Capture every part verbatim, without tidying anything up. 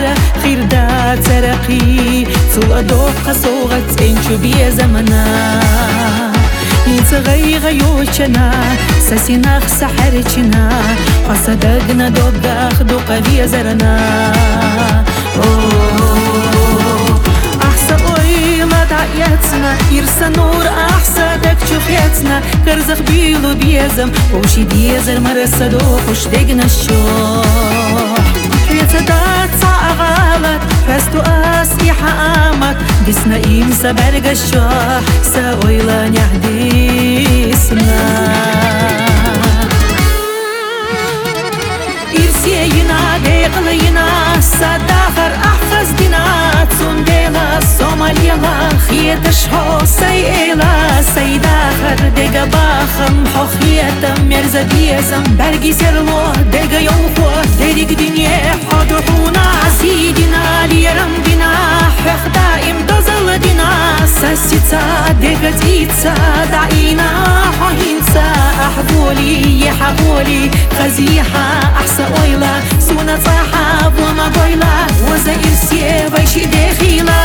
عمره خير دا ترقي صل أدوق صوغت إنشو بيا زمنا يتغي غيوشنا ساسيناخ سحرشنا وصدقنا دوبداخ دوقا بيا زرنا أحسا أويلا دعيتنا يرسى نور أحسا دك شوخيتنا كرزخ بيلو بيزم وشي بيزر مرسى دوخوش دقنا الشوح يتدات صاغالت فستو أسيحة آمت دسنا إنسا برق الشوح ساويلا نحديسنا إرسينا ديقلينا ساداخر أحفظ دينا تسنديلا صوماليلا خيتشحو سيئلا سيداخر ديقا باخم حوخيتا مرزا بيزم برقي سيرلو ديقا يوفو ديريق دنيا حدوحونا سيدنا ليرم دينا حوخ دائم دوزل دينا ساسيتا ديقا تيتا دعينا حوهينتا أحبولي يحبولي خزيحة أحسا أويلا سونا صاحب وما قويلا وزا إرسيه بيشي داخيلا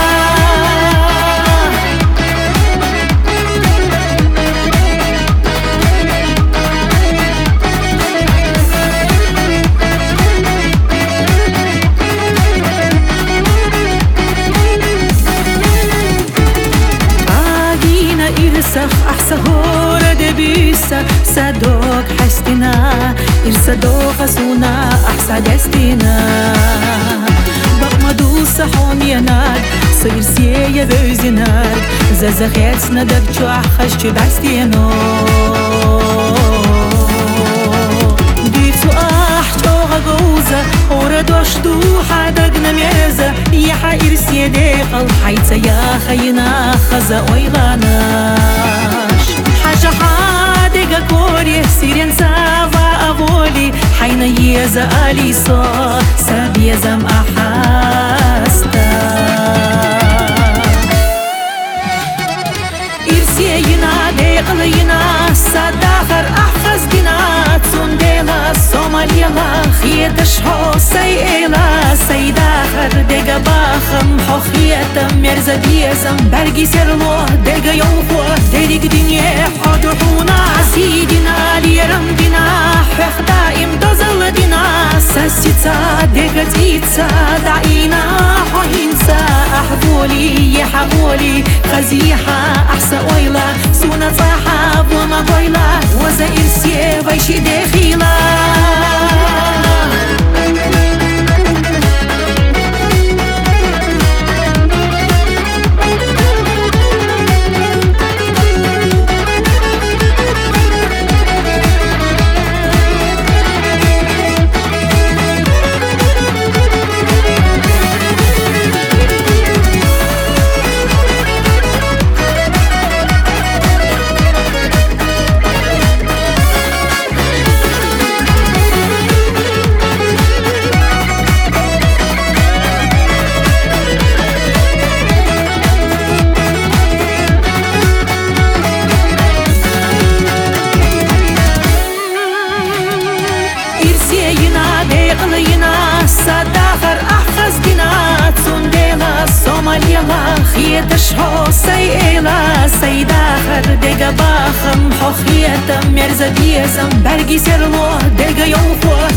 إرسخ أحسا هورا دبيسا صدوق حستنا إرسا دوخ سونا أحسا دستنا بقمدو صحومينار صير سيا بوزنار زازخيتنا دبچو أحخش بستينو ديتو أحجوغا غوزا هورا دوشتو حدقنا ميزا يحا إرسي ديقل حيتا يا خينا خزا ويلاناش حاجة حادقا كوري سيرين سافا أبولي حينا يزا أليسا ساب يزم أحاستا إرسينا ديقلينا ساداخر أحفظ دينا تسنديلا صوماليلا خيتشحو سيئلا سيداخر ديقا باخم حوخيتا مرزا بيزم برقي سيرلو ديقا يوفو ديريق دنيا حدوحونا سيدنا ليرم دينا حوخ دائم دوزل دينا ساسيتا ديقا تيتا دعينا حوهينتا أحبولي يحبولي خزيحة أحسا أويلا سونا صاحب وما قويلا وزا إرسيه بيشي داخيلا ساداخر أحفظ دينا تسنديلا صوماليلا خيتشحو سيئلا سيداخر ديقا باخم حوخيتا مرزا بيزم برقي سيرلو ديقا يوفو